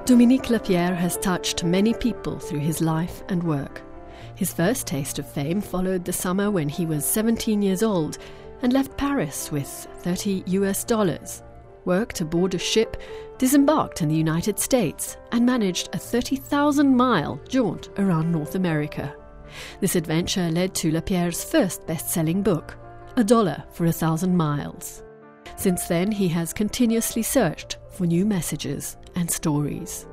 Dominique Lapierre has touched many people through his life and work. His first taste of fame followed the summer when he was 17 years old and left Paris with $30, worked aboard a ship, disembarked in the United States, and managed a 30,000-mile jaunt around North America. This adventure led to Lapierre's first best-selling book, $1 for 1,000 miles. Since then, he has continuously searched for new messages and stories.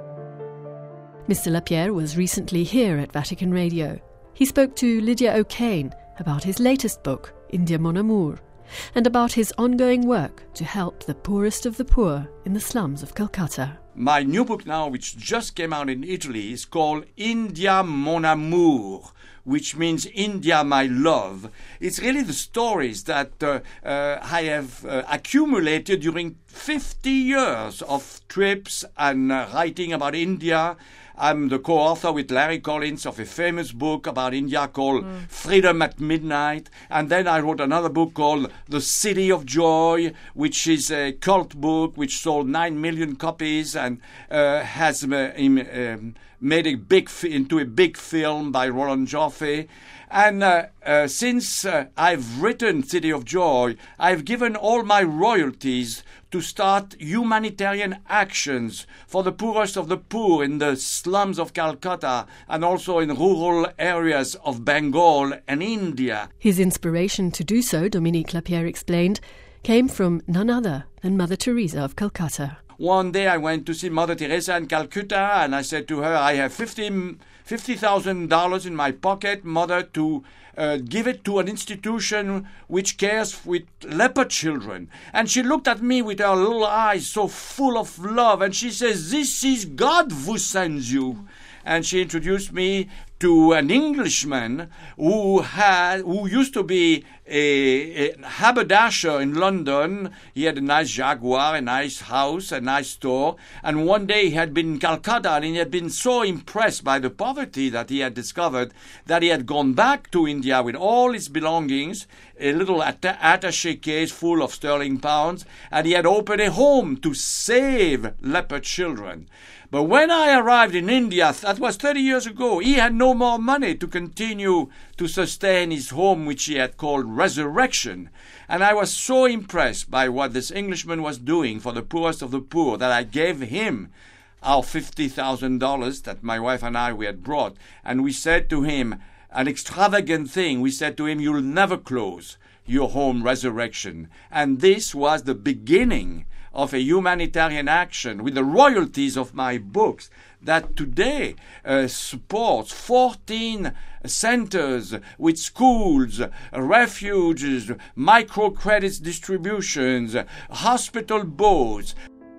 Mr. Lapierre was recently here at Vatican Radio. He spoke to Lydia O'Kane about his latest book, India Mon Amour, and about his ongoing work to help the poorest of the poor in the slums of Calcutta. My new book now, which just came out in Italy, is called India Mon Amour, which means India, my love. It's really the stories that I have accumulated during 50 years of trips and writing about India. I'm the co-author with Larry Collins of a famous book about India called Freedom at Midnight. And then I wrote another book called The City of Joy, which is a cult book which sold 9 million copies and has made into a big film by Roland Joffé. And since I've written City of Joy, I've given all my royalties to start humanitarian actions for the poorest of the poor in the slums of Calcutta and also in rural areas of Bengal and India. His inspiration to do so, Dominique Lapierre explained, came from none other than Mother Teresa of Calcutta. One day I went to see Mother Teresa in Calcutta and I said to her, I have $50,000 in my pocket, Mother, to give it to an institution which cares with leper children. And she looked at me with her little eyes so full of love and she says, this is God who sends you. And she introduced me to an Englishman who used to be a haberdasher in London. He had a nice Jaguar, a nice house, a nice store. And one day he had been in Calcutta and he had been so impressed by the poverty that he had discovered that he had gone back to India with all his belongings, a little attaché case full of sterling pounds, and he had opened a home to save leper children. But when I arrived in India, that was 30 years ago, he had no more money to continue to sustain his home, which he had called Resurrection. And I was so impressed by what this Englishman was doing for the poorest of the poor that I gave him our $50,000 that my wife and we had brought. And we said to him an extravagant thing. We said to him, you'll never close your home, Resurrection. And this was the beginning of a humanitarian action with the royalties of my books that today supports 14 centers with schools, refuges, microcredits distributions, hospital boats.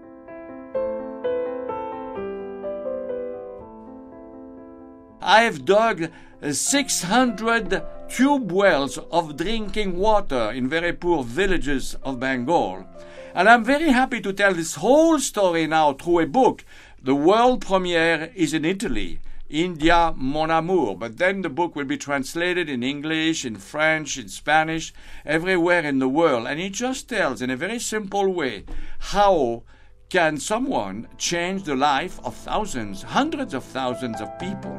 I have dug 600 tube wells of drinking water in very poor villages of Bengal. And I'm very happy to tell this whole story now through a book. The world premiere is in Italy, India Mon Amour. But then the book will be translated in English, in French, in Spanish, everywhere in the world. And it just tells in a very simple way how can someone change the life of thousands, hundreds of thousands of people.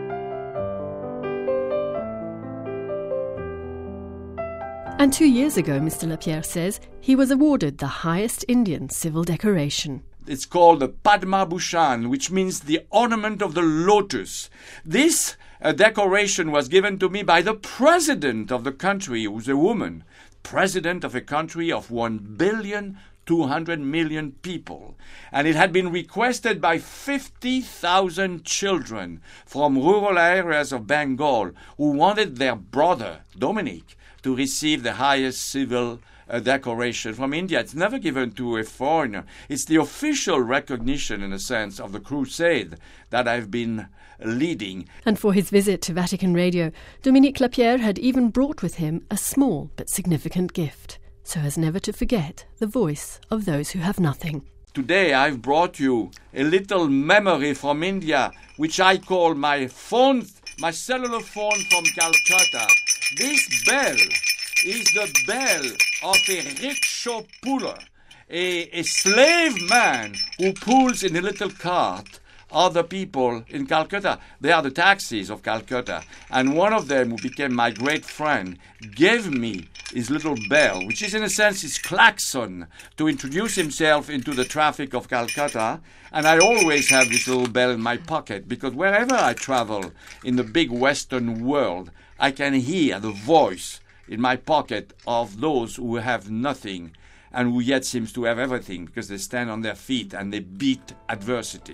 And 2 years ago, Mr. Lapierre says, he was awarded the highest Indian civil decoration. It's called the Padma Bhushan, which means the ornament of the lotus. This decoration was given to me by the president of the country, who's a woman, president of a country of 1,200,000,000 people. And it had been requested by 50,000 children from rural areas of Bengal who wanted their brother, Dominique, to receive the highest civil decoration from India. It's never given to a foreigner. It's the official recognition, in a sense, of the crusade that I've been leading. And for his visit to Vatican Radio, Dominique Lapierre had even brought with him a small but significant gift, so as never to forget the voice of those who have nothing. Today I've brought you a little memory from India, which I call my cellular phone from Calcutta. This bell is the bell of a rickshaw puller, a slave man who pulls in a little cart other people in Calcutta. They are the taxis of Calcutta. And one of them, who became my great friend, gave me his little bell, which is in a sense his klaxon, to introduce himself into the traffic of Calcutta. And I always have this little bell in my pocket, because wherever I travel in the big Western world, I can hear the voice in my pocket of those who have nothing and who yet seems to have everything, because they stand on their feet and they beat adversity.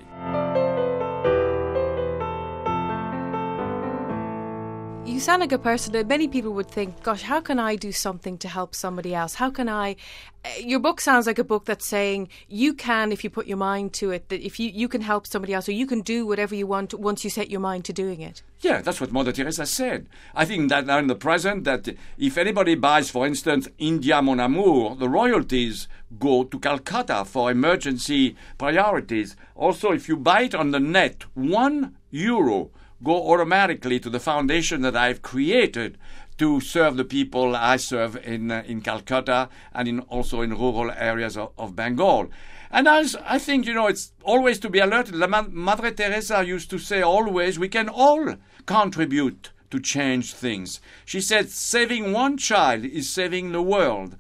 You sound like a person that many people would think, gosh, how can I do something to help somebody else? How can I... Your book sounds like a book that's saying you can, if you put your mind to it, that if you can help somebody else, or you can do whatever you want once you set your mind to doing it. Yeah, that's what Mother Teresa said. I think that now in the present, that if anybody buys, for instance, India Mon Amour, the royalties go to Calcutta for emergency priorities. Also, if you buy it on the net, €1 go automatically to the foundation that I've created to serve the people I serve in Calcutta and also in rural areas of Bengal. And I think, it's always to be alerted. Mother Teresa used to say always, we can all contribute to change things. She said, saving one child is saving the world.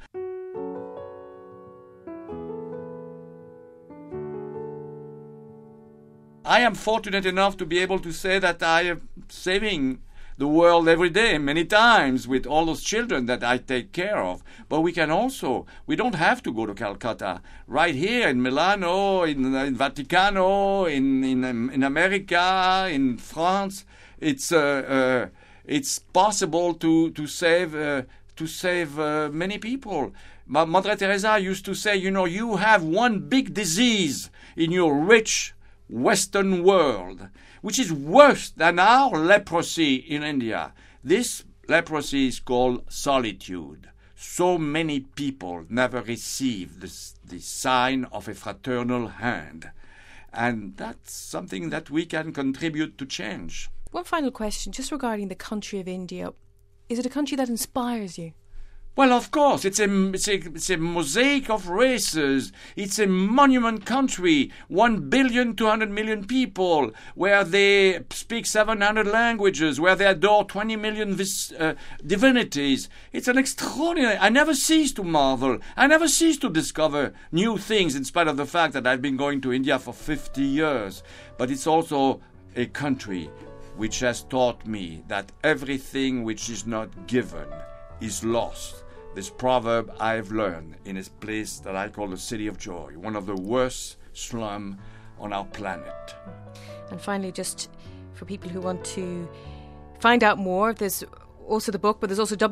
I am fortunate enough to be able to say that I am saving the world every day, many times, with all those children that I take care of. But we don't have to go to Calcutta. Right here in Milano, in Vaticano, in America, in France, it's possible to save many people. Mother Teresa used to say, you have one big disease in your rich Western world, which is worse than our leprosy in India. This leprosy is called solitude. So many people never receive the sign of a fraternal hand. And that's something that we can contribute to change. One final question, just regarding the country of India. Is it a country that inspires you? Well, of course, it's a mosaic of races. It's a monument country, 1,200,000,000 people, where they speak 700 languages, where they adore 20 million divinities. It's an extraordinary... I never cease to marvel. I never cease to discover new things, in spite of the fact that I've been going to India for 50 years. But it's also a country which has taught me that everything which is not given is lost. This proverb I've learned in a place that I call the City of Joy, one of the worst slums on our planet. And finally, just for people who want to find out more, there's also the book, but there's also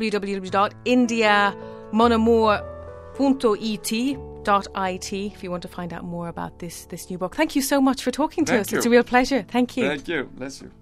www.indiamonamour.it if you want to find out more about this new book. Thank you so much for talking to us. Thank you. It's a real pleasure. Thank you. Thank you. Bless you.